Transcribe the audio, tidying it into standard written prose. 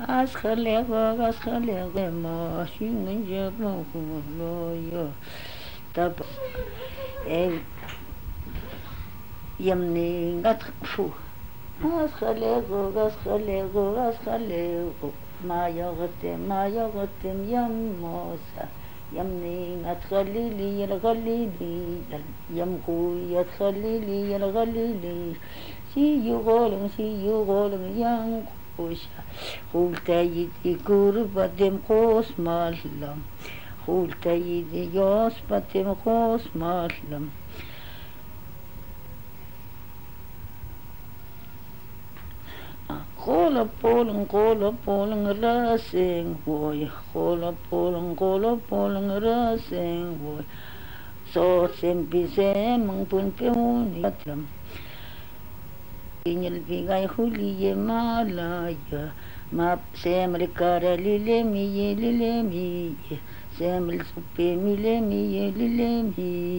askhale ma shinja mo yo tab e yamni ngat fu askhale ma yaghte yam mosa yamni ngat khalili yal khalili yam khu yat khalili yal khalili see you golem yang kusha hultayidi kurbadim khos malam hultayidi yos badim khos malam Kola polong rasing boy kola polong rasing boy so sempi semang pun peuni atam Inyal bigay huli ye malaya map semel kara lile mi ye semel supe mi le mi ye lile mi